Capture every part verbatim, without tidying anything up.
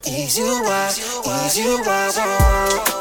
Is you why, is you why, oh.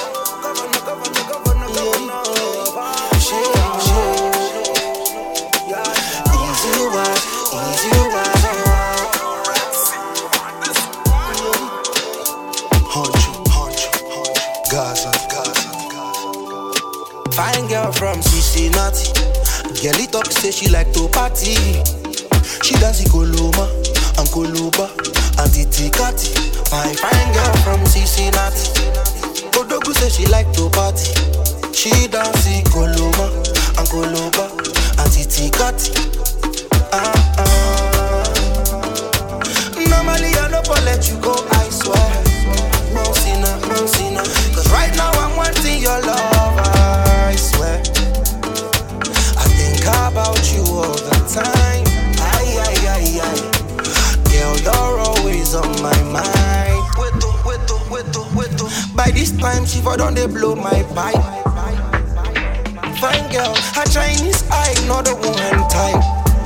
Fine girl from Cincinnati, girl it up say she like to party. She dance Koloma and Koloba and Titikati. Fine fine girl from Cincinnati, Odogu say she like to party. She dance Koloma and Koloba and Titikati. Ah ah. Normally I no for let you go, I swear. Monsina, Monsina, 'cause right now I'm wanting your love. I swear, I think about you all the time. Aye, aye, aye, aye. Girl, you're always on my mind. Weto, weto, weto, weto. By this time, she for done they blow my pipe. Fine girl, her Chinese eye, not the one time.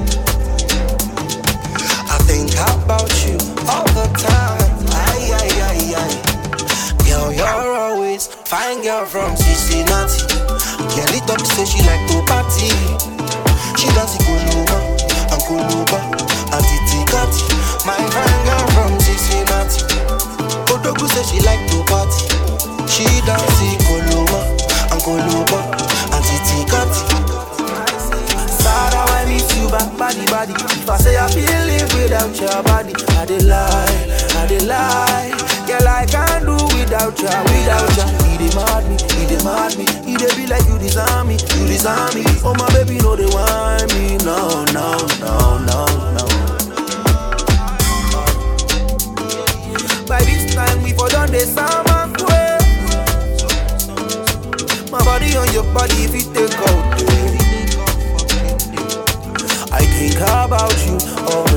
I think about you all the time. Aye, aye, aye, aye. Girl, you're always fine girl from Cincinnati. Girl, it up say she like to party. She dance Koloma and Koloba and Titikati. My fine girl from Cincinnati, Odogu say she like to party. She dance Koloma and Koloba and Titikati. Sarah, I miss you back, body, body. If I say I feel live without your body, I dey lie, I dey lie. Girl, I can't do without you, without you. He dey mad me, he dey mad me. He dey be like you deserve me, you deserve me. Oh my baby, no they want me, no, no, no, no, no. By this time we for done the summer way. My body on your body if it take out. I think about you all